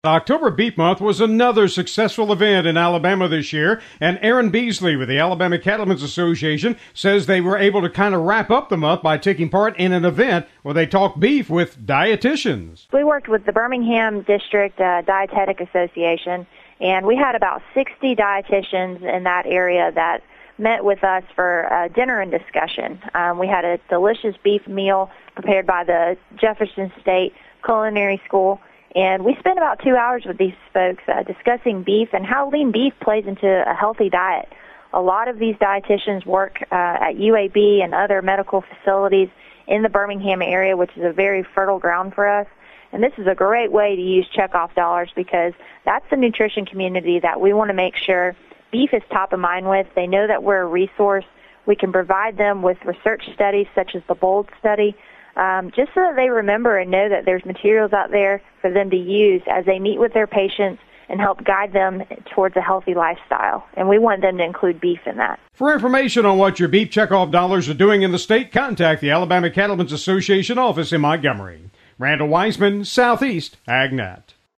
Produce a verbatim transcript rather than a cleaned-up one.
October Beef Month was another successful event in Alabama this year, and Aaron Beasley with the Alabama Cattlemen's Association says they were able to kind of wrap up the month by taking part in an event where they talk beef with dietitians. We worked with the Birmingham District uh, Dietetic Association, and we had about sixty dietitians in that area that met with us for uh, dinner and discussion. Um, we had a delicious beef meal prepared by the Jefferson State Culinary School. And we spent about two hours with these folks uh, discussing beef and how lean beef plays into a healthy diet. A lot of these dietitians work uh, at U A B and other medical facilities in the Birmingham area, which is a very fertile ground for us. And this is a great way to use checkoff dollars because that's the nutrition community that we want to make sure beef is top of mind with. They know that we're a resource. We can provide them with research studies such as the BOLD study, Um, just so that they remember and know that there's materials out there for them to use as they meet with their patients and help guide them towards a healthy lifestyle. And we want them to include beef in that. For information on what your beef checkoff dollars are doing in the state, contact the Alabama Cattlemen's Association office in Montgomery. Randall Wiseman, Southeast AgNet.